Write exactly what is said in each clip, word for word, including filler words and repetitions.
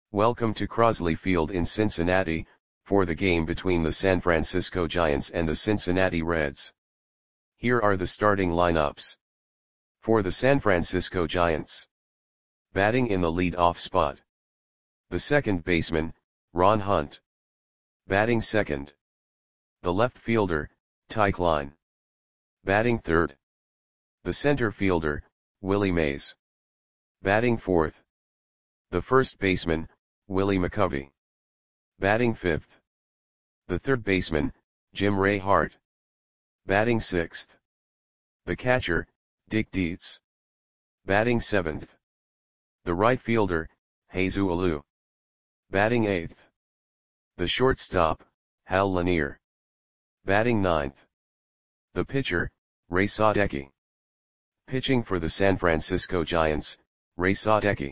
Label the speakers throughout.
Speaker 1: Welcome to Crosley Field in Cincinnati, for the game between the San Francisco Giants and the Cincinnati Reds. Here are the starting lineups. For the San Francisco Giants. Batting in the lead-off spot. The second baseman, Ron Hunt. Batting second. The left fielder, Ty Klein. Batting third. The center fielder, Willie Mays. Batting fourth. The first baseman, Willie McCovey. Batting fifth. The third baseman, Jim Ray Hart. Batting sixth. The catcher, Dick Dietz. Batting seventh. The right fielder, Jesus Alou. Batting eighth. The shortstop, Hal Lanier. Batting ninth. The pitcher, Ray Sadecki. Pitching for the San Francisco Giants, Ray Sadecki.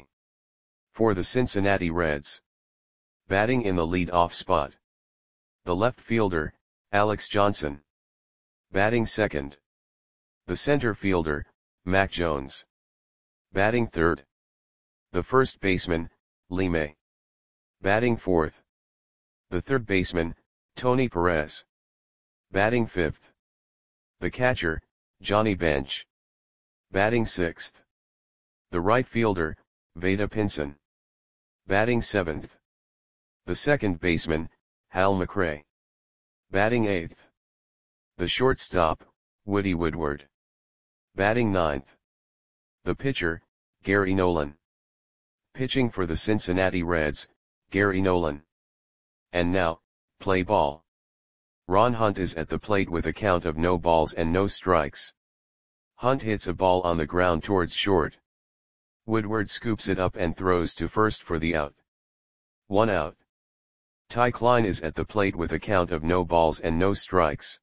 Speaker 1: For the Cincinnati Reds. Batting in the lead-off spot. The left fielder, Alex Johnson. Batting second. The center fielder, Mac Jones. Batting third. The first baseman, Lee May. Batting fourth. The third baseman, Tony Perez. Batting fifth. The catcher, Johnny Bench. Batting sixth. The right fielder, Vada Pinson. Batting seventh. The second baseman, Hal McRae. Batting eighth. The shortstop, Woody Woodward. Batting ninth. The pitcher, Gary Nolan. Pitching for the Cincinnati Reds, Gary Nolan. And now, play ball. Ron Hunt is at the plate with a count of no balls and no strikes. Hunt hits a ball on the ground towards short. Woodward scoops it up and throws to first for the out. One out. Ty Klein is at the plate with a count of no balls and no strikes.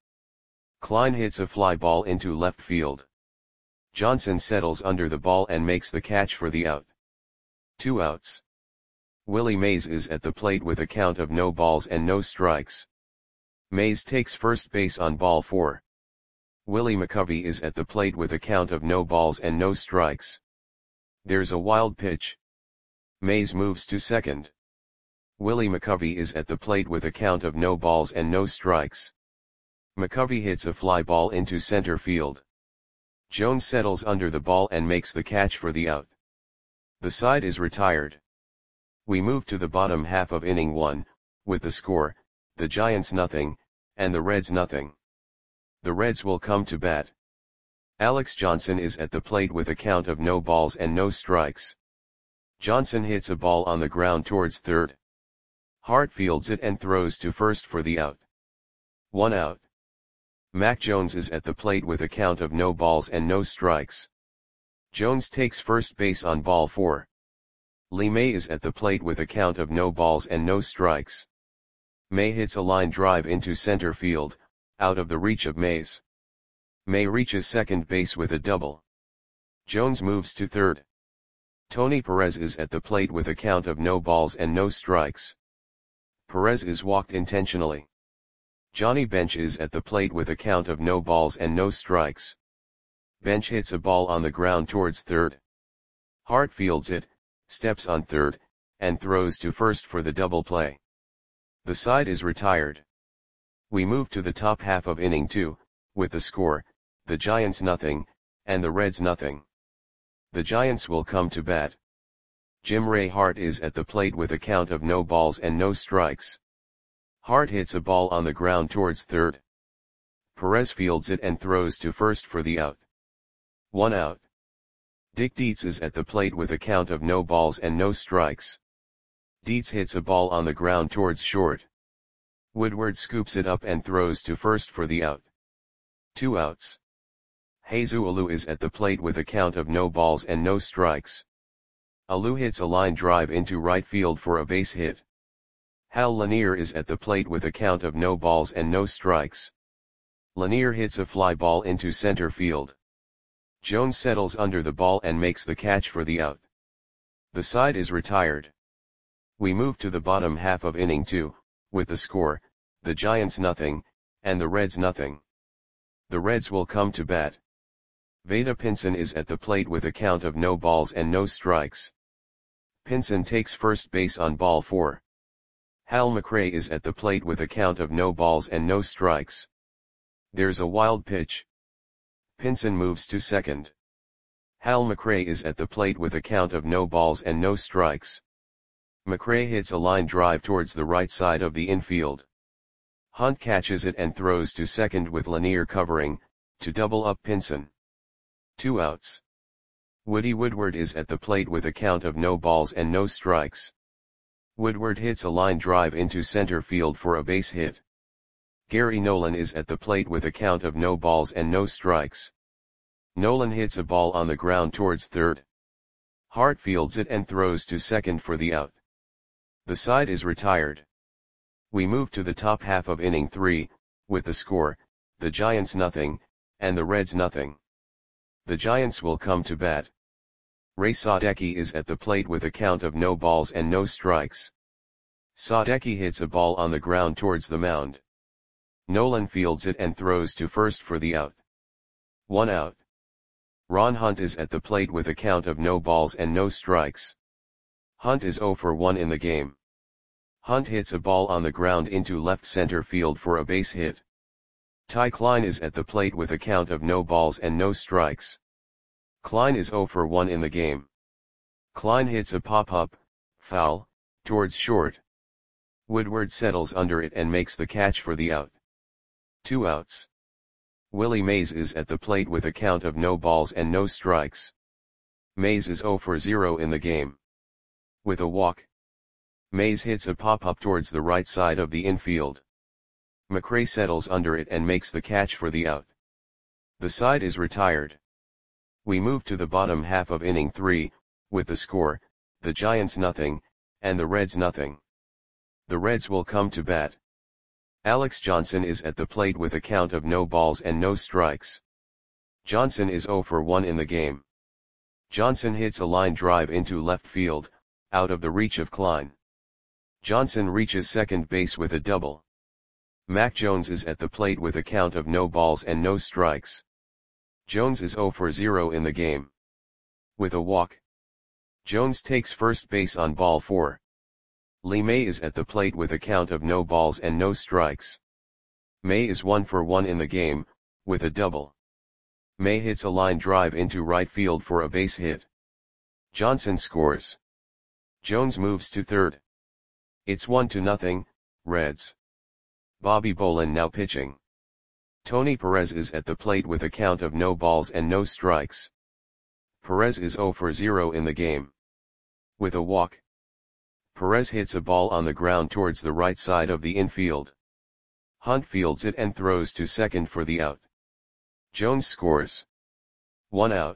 Speaker 1: Klein hits a fly ball into left field. Johnson settles under the ball and makes the catch for the out. Two outs. Willie Mays is at the plate with a count of no balls and no strikes. Mays takes first base on ball four. Willie McCovey is at the plate with a count of no balls and no strikes. There's a wild pitch. Mays moves to second. Willie McCovey is at the plate with a count of no balls and no strikes. McCovey hits a fly ball into center field. Jones settles under the ball and makes the catch for the out. The side is retired. We move to the bottom half of inning one, with the score, the Giants nothing, and the Reds nothing. The Reds will come to bat. Alex Johnson is at the plate with a count of no balls and no strikes. Johnson hits a ball on the ground towards third. Hart fields it and throws to first for the out. One out. Mac Jones is at the plate with a count of no balls and no strikes. Jones takes first base on ball four. Lee May is at the plate with a count of no balls and no strikes. May hits a line drive into center field, out of the reach of Mays. May reaches second base with a double. Jones moves to third. Tony Perez is at the plate with a count of no balls and no strikes. Perez is walked intentionally. Johnny Bench is at the plate with a count of no balls and no strikes. Bench hits a ball on the ground towards third. Hart fields it, steps on third, and throws to first for the double play. The side is retired. We move to the top half of inning two, with the score, the Giants nothing, and the Reds nothing. The Giants will come to bat. Jim Ray Hart is at the plate with a count of no balls and no strikes. Hart hits a ball on the ground towards third. Perez fields it and throws to first for the out. One out. Dick Dietz is at the plate with a count of no balls and no strikes. Dietz hits a ball on the ground towards short. Woodward scoops it up and throws to first for the out. Two outs. Jesus Alou is at the plate with a count of no balls and no strikes. Alou hits a line drive into right field for a base hit. Hal Lanier is at the plate with a count of no balls and no strikes. Lanier hits a fly ball into center field. Jones settles under the ball and makes the catch for the out. The side is retired. We move to the bottom half of inning two, with the score, the Giants nothing, and the Reds nothing. The Reds will come to bat. Vada Pinson is at the plate with a count of no balls and no strikes. Pinson takes first base on ball four. Hal McRae is at the plate with a count of no balls and no strikes. There's a wild pitch. Pinson moves to second. Hal McRae is at the plate with a count of no balls and no strikes. McRae hits a line drive towards the right side of the infield. Hunt catches it and throws to second with Lanier covering, to double up Pinson. Two outs. Woody Woodward is at the plate with a count of no balls and no strikes. Woodward hits a line drive into center field for a base hit. Gary Nolan is at the plate with a count of no balls and no strikes. Nolan hits a ball on the ground towards third. Hart fields it and throws to second for the out. The side is retired. We move to the top half of inning three, with the score, the Giants nothing, and the Reds nothing. The Giants will come to bat. Ray Sadecki is at the plate with a count of no balls and no strikes. Sadecki hits a ball on the ground towards the mound. Nolan fields it and throws to first for the out. One out. Ron Hunt is at the plate with a count of no balls and no strikes. Hunt is zero for one in the game. Hunt hits a ball on the ground into left center field for a base hit. Ty Klein is at the plate with a count of no balls and no strikes. Klein is zero for one in the game. Klein hits a pop-up, foul, towards short. Woodward settles under it and makes the catch for the out. Two outs. Willie Mays is at the plate with a count of no balls and no strikes. Mays is zero for zero in the game. With a walk. Mays hits a pop-up towards the right side of the infield. McRae settles under it and makes the catch for the out. The side is retired. We move to the bottom half of inning three, with the score, the Giants nothing, and the Reds nothing. The Reds will come to bat. Alex Johnson is at the plate with a count of no balls and no strikes. Johnson is zero for one in the game. Johnson hits a line drive into left field, out of the reach of Klein. Johnson reaches second base with a double. Mac Jones is at the plate with a count of no balls and no strikes. Jones is zero for zero in the game. With a walk. Jones takes first base on ball four. Lee May is at the plate with a count of no balls and no strikes. May is one for one in the game, with a double. May hits a line drive into right field for a base hit. Johnson scores. Jones moves to third. It's one to nothing, Reds. Bobby Bolin now pitching. Tony Perez is at the plate with a count of no balls and no strikes. Perez is zero for zero in the game. With a walk. Perez hits a ball on the ground towards the right side of the infield. Hunt fields it and throws to second for the out. Jones scores. One out.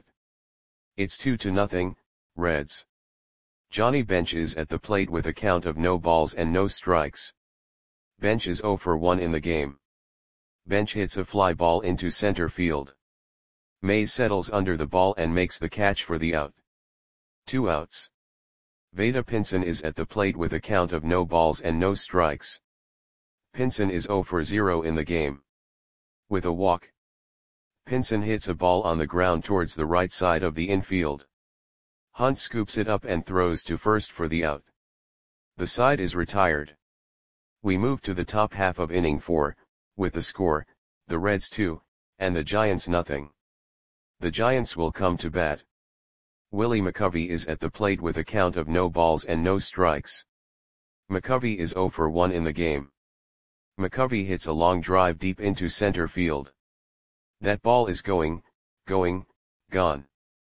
Speaker 1: It's two to nothing, Reds. Johnny Bench is at the plate with a count of no balls and no strikes. Bench is zero for one in the game. Bench hits a fly ball into center field. Mays settles under the ball and makes the catch for the out. Two outs. Vada Pinson is at the plate with a count of no balls and no strikes. Pinson is zero for zero in the game. With a walk. Pinson hits a ball on the ground towards the right side of the infield. Hunt scoops it up and throws to first for the out. The side is retired. We move to the top half of inning four, with the score, the Reds two, and the Giants nothing. The Giants will come to bat. Willie McCovey is at the plate with a count of no balls and no strikes. McCovey is zero for one in the game. McCovey hits a long drive deep into center field. That ball is going, going, gone.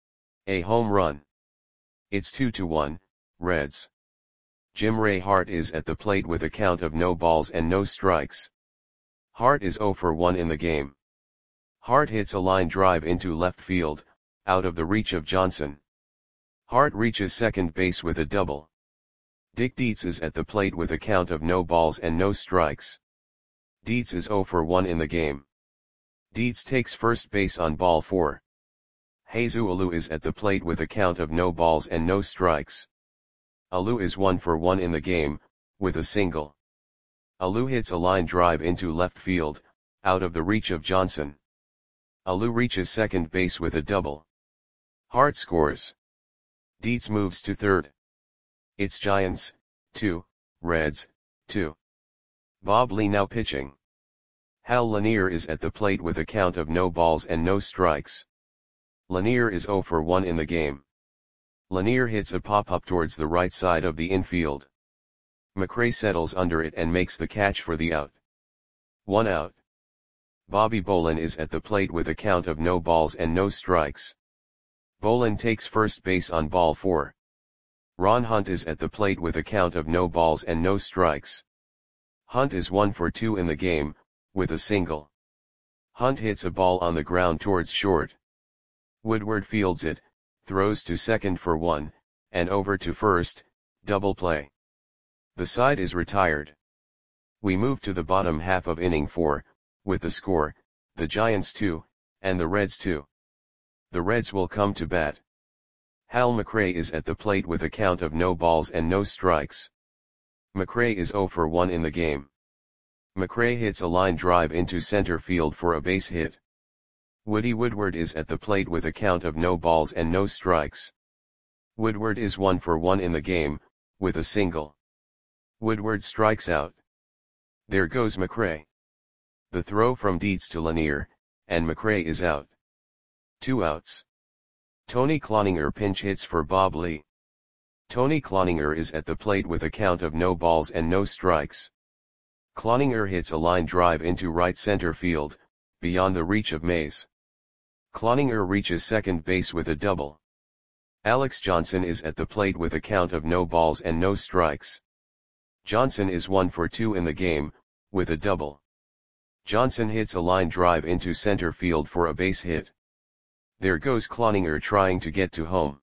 Speaker 1: A home run. It's two to one, Reds. Jim Ray Hart is at the plate with a count of no balls and no strikes. Hart is zero for one in the game. Hart hits a line drive into left field, out of the reach of Johnson. Hart reaches second base with a double. Dick Dietz is at the plate with a count of no balls and no strikes. Dietz is zero for one in the game. Dietz takes first base on ball four. Jesus Alou is at the plate with a count of no balls and no strikes. Alou is one for one in the game, with a single. Alou hits a line drive into left field, out of the reach of Johnson. Alou reaches second base with a double. Hart scores. Dietz moves to third. It's Giants, two, Reds, two. Bob Lee now pitching. Hal Lanier is at the plate with a count of no balls and no strikes. Lanier is zero for one in the game. Lanier hits a pop-up towards the right side of the infield. McRae settles under it and makes the catch for the out. One out. Bobby Bolin is at the plate with a count of no balls and no strikes. Bolin takes first base on ball four. Ron Hunt is at the plate with a count of no balls and no strikes. Hunt is one for two in the game, with a single. Hunt hits a ball on the ground towards short. Woodward fields it, throws to second for one, and over to first, double play. The side is retired. We move to the bottom half of inning four, with the score, the Giants two, and the Reds two. The Reds will come to bat. Hal McRae is at the plate with a count of no balls and no strikes. McRae is zero for one in the game. McRae hits a line drive into center field for a base hit. Woody Woodward is at the plate with a count of no balls and no strikes. Woodward is one for one in the game, with a single. Woodward strikes out. There goes McRae. The throw from Dietz to Lanier, and McRae is out. Two outs. Tony Cloninger pinch hits for Bob Lee. Tony Cloninger is at the plate with a count of no balls and no strikes. Cloninger hits a line drive into right center field, beyond the reach of Mays. Cloninger reaches second base with a double. Alex Johnson is at the plate with a count of no balls and no strikes. Johnson is one for two in the game, with a double. Johnson hits a line drive into center field for a base hit. There goes Cloninger trying to get to home.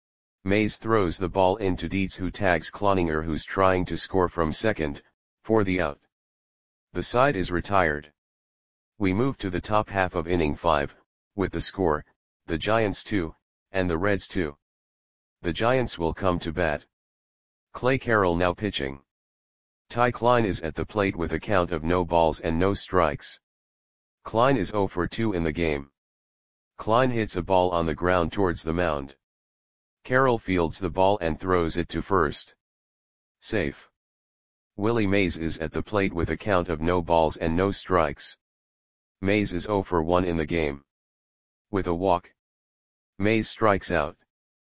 Speaker 1: Mays throws the ball into Dietz, who tags Cloninger, who's trying to score from second, for the out. The side is retired. We move to the top half of inning five, with the score, the Giants two, and the Reds two. The Giants will come to bat. Clay Carroll now pitching. Ty Klein is at the plate with a count of no balls and no strikes. Klein is zero for two in the game. Klein hits a ball on the ground towards the mound. Carroll fields the ball and throws it to first. Safe. Willie Mays is at the plate with a count of no balls and no strikes. Mays is zero for one in the game. With a walk. Mays strikes out.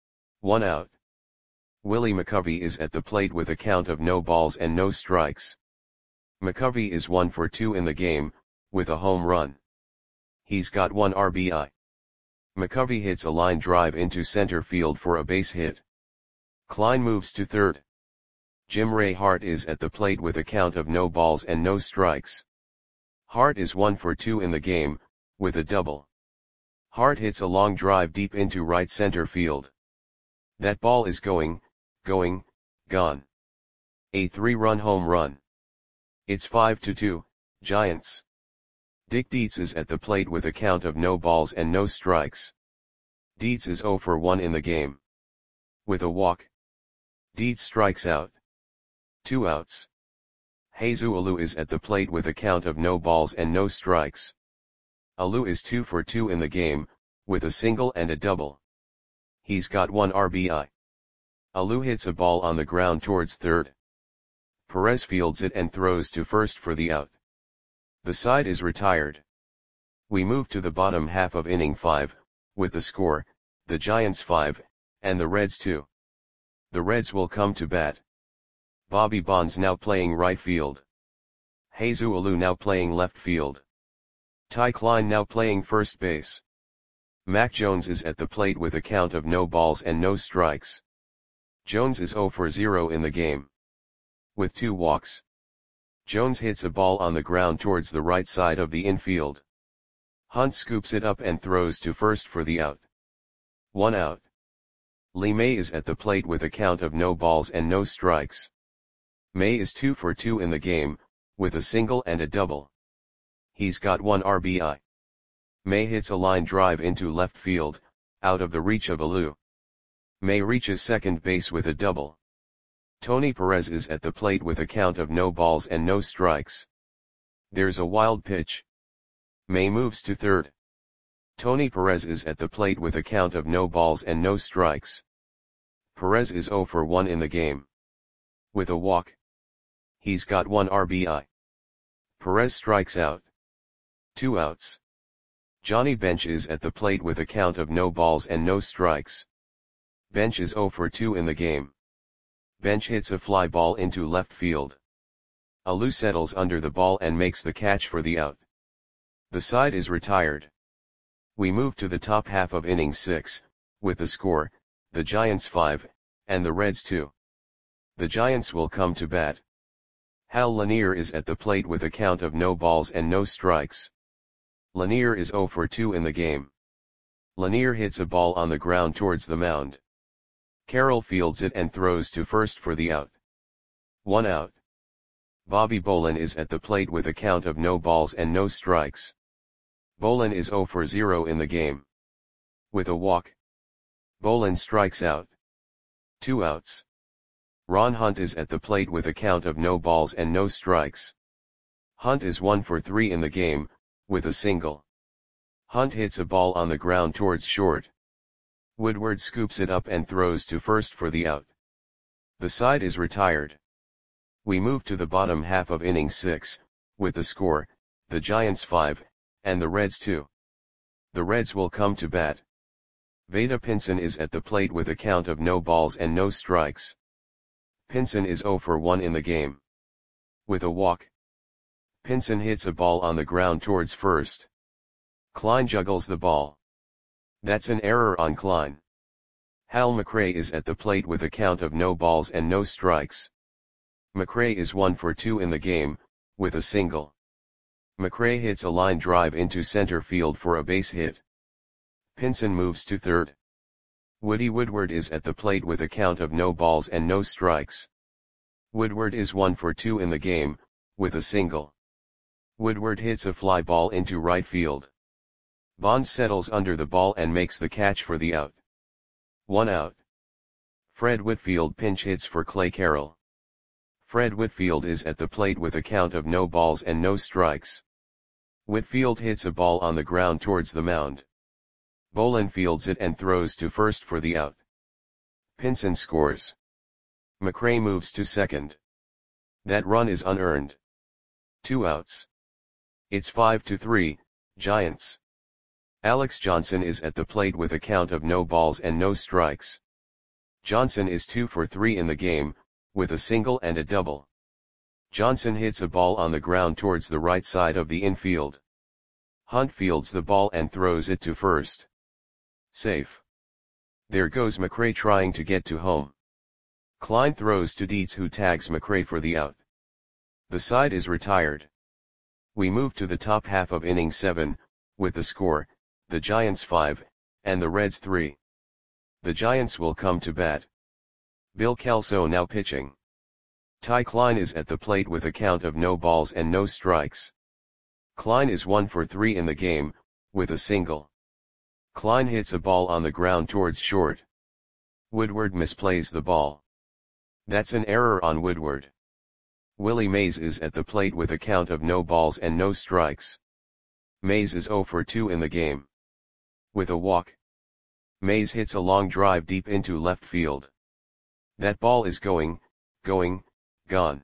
Speaker 1: One out. Willie McCovey is at the plate with a count of no balls and no strikes. McCovey is one for two in the game, with a home run. He's got one R B I. McCovey hits a line drive into center field for a base hit. Klein moves to third. Jim Ray Hart is at the plate with a count of no balls and no strikes. Hart is one for two in the game, with a double. Hart hits a long drive deep into right center field. That ball is going, going, gone. A three-run home run. It's five to two, Giants. Dick Dietz is at the plate with a count of no balls and no strikes. Dietz is zero for one in the game. With a walk. Dietz strikes out. Two outs. Jesus Alou is at the plate with a count of no balls and no strikes. Alou is two for two in the game, with a single and a double. He's got one R B I. Alou hits a ball on the ground towards third. Perez fields it and throws to first for the out. The side is retired. We move to the bottom half of inning five, with the score, the Giants five, and the Reds two. The Reds will come to bat. Bobby Bonds now playing right field. Jesus Alou now playing left field. Ty Klein now playing first base. Mac Jones is at the plate with a count of no balls and no strikes. Jones is zero for zero in the game. With two walks. Jones hits a ball on the ground towards the right side of the infield. Hunt scoops it up and throws to first for the out. One out. Lee May is at the plate with a count of no balls and no strikes. May is two for two in the game, with a single and a double. He's got one R B I. May hits a line drive into left field, out of the reach of Alou. May reaches second base with a double. Tony Perez is at the plate with a count of no balls and no strikes. There's a wild pitch. May moves to third. Tony Perez is at the plate with a count of no balls and no strikes. Perez is zero for one in the game. With a walk. He's got one R B I. Perez strikes out. Two outs. Johnny Bench is at the plate with a count of no balls and no strikes. Bench is oh for two in the game. Bench hits a fly ball into left field. Alou settles under the ball and makes the catch for the out. The side is retired. We move to the top half of inning six, with the score, the Giants five, and the Reds two. The Giants will come to bat. Hal Lanier is at the plate with a count of no balls and no strikes. Lanier is oh for two in the game. Lanier hits a ball on the ground towards the mound. Carroll fields it and throws to first for the out. One out. Bobby Bolin is at the plate with a count of no balls and no strikes. Bolin is oh for zero in the game. With a walk. Bolin strikes out. Two outs. Ron Hunt is at the plate with a count of no balls and no strikes. Hunt is one for three in the game, with a single. Hunt hits a ball on the ground towards short. Woodward scoops it up and throws to first for the out. The side is retired. We move to the bottom half of inning six, with the score, the Giants five, and the Reds two. The Reds will come to bat. Vada Pinson is at the plate with a count of no balls and no strikes. Pinson is oh for one in the game. With a walk. Pinson hits a ball on the ground towards first. Klein juggles the ball. That's an error on Klein. Hal McRae is at the plate with a count of no balls and no strikes. McRae is one for two in the game, with a single. McRae hits a line drive into center field for a base hit. Pinson moves to third. Woody Woodward is at the plate with a count of no balls and no strikes. Woodward is one for two in the game, with a single. Woodward hits a fly ball into right field. Bonds settles under the ball and makes the catch for the out. One out. Fred Whitfield pinch hits for Clay Carroll. Fred Whitfield is at the plate with a count of no balls and no strikes. Whitfield hits a ball on the ground towards the mound. Bolin fields it and throws to first for the out. Pinson scores. McRae moves to second. That run is unearned. Two outs. It's five to three, Giants. Alex Johnson is at the plate with a count of no balls and no strikes. Johnson is two for three in the game, with a single and a double. Johnson hits a ball on the ground towards the right side of the infield. Hunt fields the ball and throws it to first. Safe. There goes McRae trying to get to home. Klein throws to Dietz, who tags McRae for the out. The side is retired. We move to the top half of inning seven, with the score, the Giants five, and the Reds three. The Giants will come to bat. Bill Kelso now pitching. Ty Klein is at the plate with a count of no balls and no strikes. Klein is one for three in the game, with a single. Klein hits a ball on the ground towards short. Woodward misplays the ball. That's an error on Woodward. Willie Mays is at the plate with a count of no balls and no strikes. Mays is oh for two in the game. With a walk. Mays hits a long drive deep into left field. That ball is going, going, gone.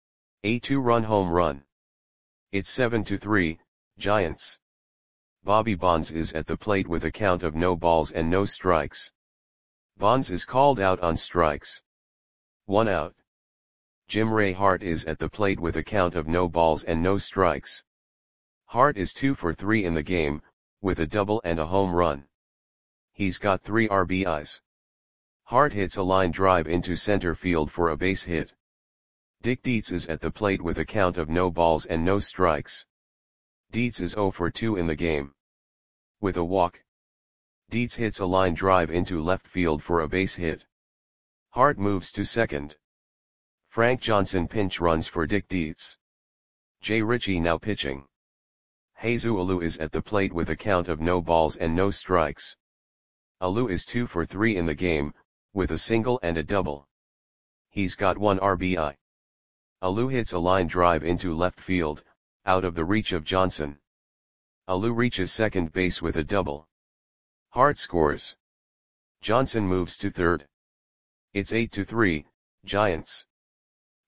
Speaker 1: A two-run home run. It's seven to three, Giants. Bobby Bonds is at the plate with a count of no balls and no strikes. Bonds is called out on strikes. One out. Jim Ray Hart is at the plate with a count of no balls and no strikes. Hart is two for three in the game, with a double and a home run. He's got three R B Is. Hart hits a line drive into center field for a base hit. Dick Dietz is at the plate with a count of no balls and no strikes. Dietz is oh for two in the game. With a walk. Dietz hits a line drive into left field for a base hit. Hart moves to second. Frank Johnson pinch runs for Dick Dietz. Jay Ritchie now pitching. Jesus Alou is at the plate with a count of no balls and no strikes. Alou is two for three in the game, with a single and a double. He's got one R B I. Alou hits a line drive into left field, out of the reach of Johnson. Alou reaches second base with a double. Hart scores. Johnson moves to third. It's eight to three, Giants.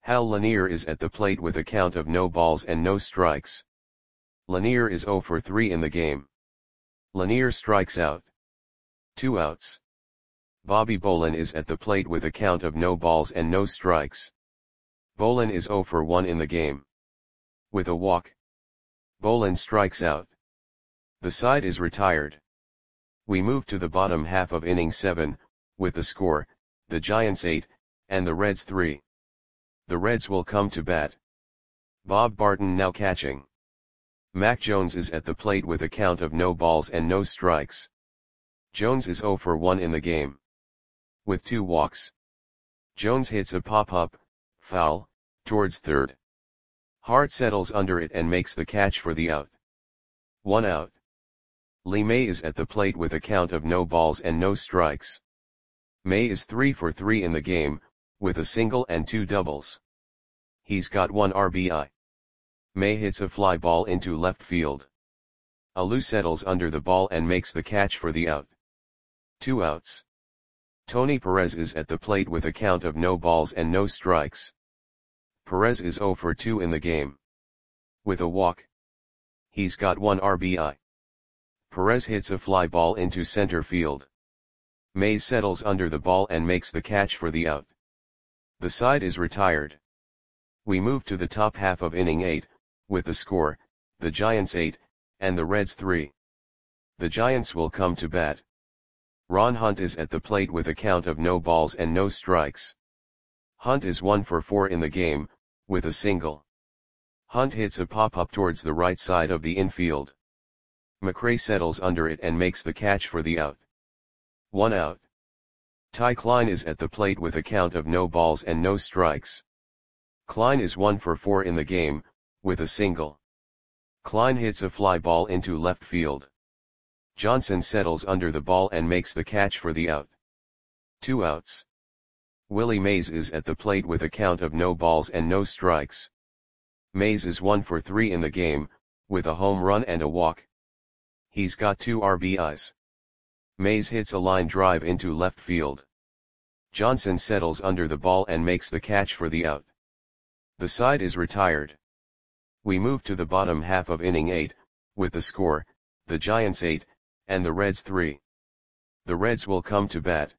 Speaker 1: Hal Lanier is at the plate with a count of no balls and no strikes. Lanier is zero for three in the game. Lanier strikes out. Two outs. Bobby Bolin is at the plate with a count of no balls and no strikes. Bolin is zero for one in the game. With a walk. Bolin strikes out. The side is retired. We move to the bottom half of inning seven, with the score, the Giants eight, and the Reds three. The Reds will come to bat. Bob Barton now catching. Mac Jones is at the plate with a count of no balls and no strikes. Jones is zero for one in the game. With two walks. Jones hits a pop-up, foul, towards third. Hart settles under it and makes the catch for the out. One out. Lee May is at the plate with a count of no balls and no strikes. May is three for three in the game, with a single and two doubles. He's got one R B I. May hits a fly ball into left field. Alou settles under the ball and makes the catch for the out. Two outs. Tony Perez is at the plate with a count of no balls and no strikes. Perez is zero for two in the game. With a walk. He's got one R B I. Perez hits a fly ball into center field. Mays settles under the ball and makes the catch for the out. The side is retired. We move to the top half of inning eight, with the score, the Giants eight, and the Reds three. The Giants will come to bat. Ron Hunt is at the plate with a count of no balls and no strikes. Hunt is one for four in the game, with a single. Hunt hits a pop-up towards the right side of the infield. McRae settles under it and makes the catch for the out. One out. Ty Klein is at the plate with a count of no balls and no strikes. Klein is one for four in the game, with a single. Klein hits a fly ball into left field. Johnson settles under the ball and makes the catch for the out. Two outs. Willie Mays is at the plate with a count of no balls and no strikes. Mays is one for three in the game, with a home run and a walk. He's got two R B Is. Mays hits a line drive into left field. Johnson settles under the ball and makes the catch for the out. The side is retired. We move to the bottom half of inning eight, with the score, the Giants eight, and the Reds three. The Reds will come to bat.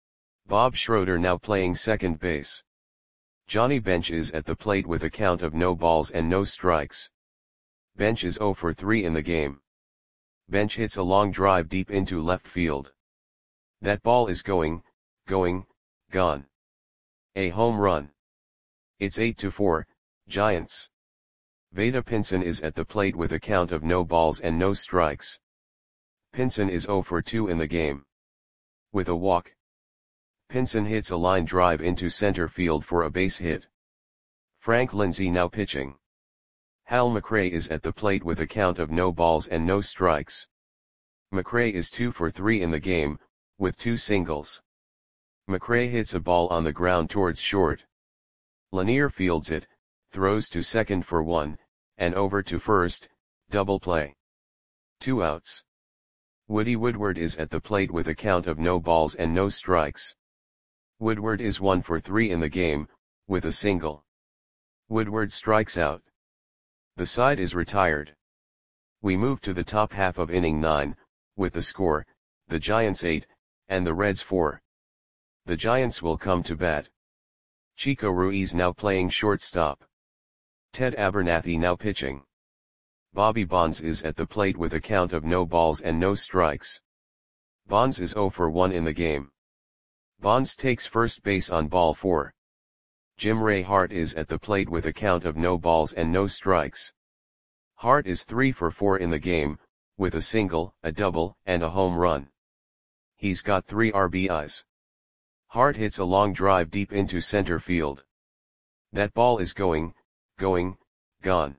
Speaker 1: Bob Schroeder now playing second base. Johnny Bench is at the plate with a count of no balls and no strikes. Bench is zero for three in the game. Bench hits a long drive deep into left field. That ball is going, going, gone. A home run. It's eight to four, Giants. Vada Pinson is at the plate with a count of no balls and no strikes. Pinson is zero for two in the game. With a walk. Pinson hits a line drive into center field for a base hit. Frank Lindsay now pitching. Hal McRae is at the plate with a count of no balls and no strikes. McRae is two for three in the game, with two singles. McRae hits a ball on the ground towards short. Lanier fields it, throws to second for one, and over to first, double play. Two outs. Woody Woodward is at the plate with a count of no balls and no strikes. Woodward is one for three in the game, with a single. Woodward strikes out. The side is retired. We move to the top half of inning nine, with the score, the Giants eight, and the Reds four. The Giants will come to bat. Chico Ruiz now playing shortstop. Ted Abernathy now pitching. Bobby Bonds is at the plate with a count of no balls and no strikes. Bonds is zero for one in the game. Bonds takes first base on ball four. Jim Ray Hart is at the plate with a count of no balls and no strikes. Hart is three for four in the game, with a single, a double, and a home run. He's got three R B Is. Hart hits a long drive deep into center field. That ball is going, going, gone.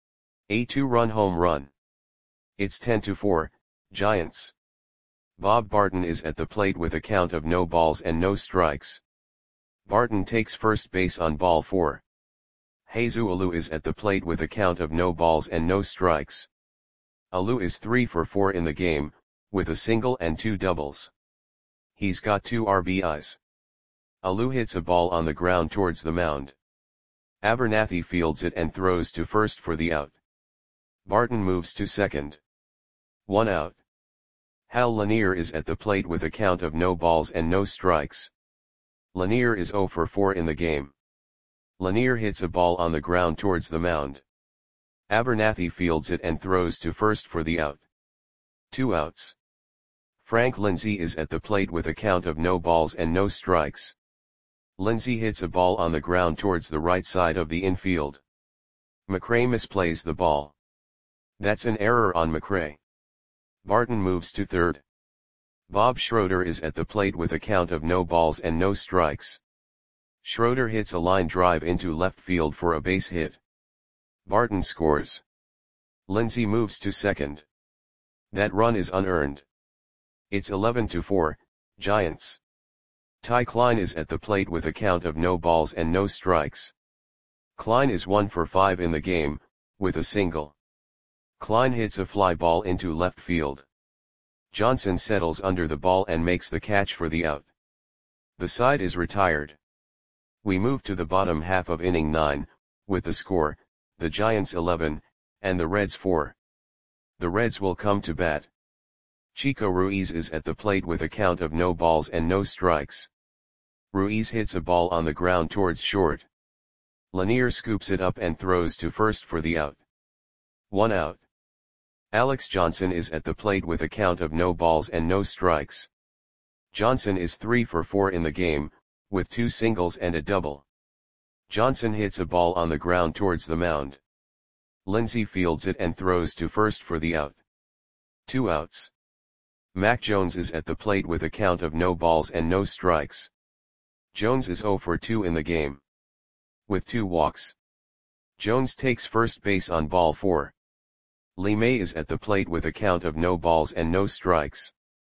Speaker 1: A two-run home run. It's ten to four, Giants. Bob Barton is at the plate with a count of no balls and no strikes. Barton takes first base on ball four. Jesus Alou is at the plate with a count of no balls and no strikes. Alou is three for four in the game, with a single and two doubles. He's got two R B Is. Alou hits a ball on the ground towards the mound. Abernathy fields it and throws to first for the out. Barton moves to second. One out. Hal Lanier is at the plate with a count of no balls and no strikes. Lanier is zero for four in the game. Lanier hits a ball on the ground towards the mound. Abernathy fields it and throws to first for the out. Two outs. Frank Lindsay is at the plate with a count of no balls and no strikes. Lindsay hits a ball on the ground towards the right side of the infield. McRae misplays the ball. That's an error on McRae. Barton moves to third. Bob Schroeder is at the plate with a count of no balls and no strikes. Schroeder hits a line drive into left field for a base hit. Barton scores. Lindsay moves to second. That run is unearned. It's eleven to four, Giants. Ty Klein is at the plate with a count of no balls and no strikes. Klein is one for five in the game, with a single. Klein hits a fly ball into left field. Johnson settles under the ball and makes the catch for the out. The side is retired. We move to the bottom half of inning nine, with the score, the Giants eleven, and the Reds four. The Reds will come to bat. Chico Ruiz is at the plate with a count of no balls and no strikes. Ruiz hits a ball on the ground towards short. Lanier scoops it up and throws to first for the out. One out. Alex Johnson is at the plate with a count of no balls and no strikes. Johnson is three for four in the game, with two singles and a double. Johnson hits a ball on the ground towards the mound. Lindsay fields it and throws to first for the out. Two outs. Mac Jones is at the plate with a count of no balls and no strikes. Jones is zero for two in the game, with two walks. Jones takes first base on ball four. Lee May is at the plate with a count of no balls and no strikes.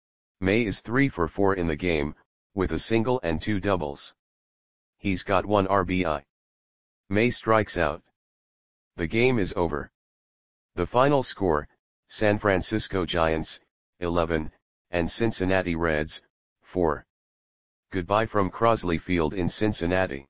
Speaker 1: May is three for four in the game, with a single and two doubles. He's got one R B I. May strikes out. The game is over. The final score, San Francisco Giants, eleven, and Cincinnati Reds, four. Goodbye from Crosley Field in Cincinnati.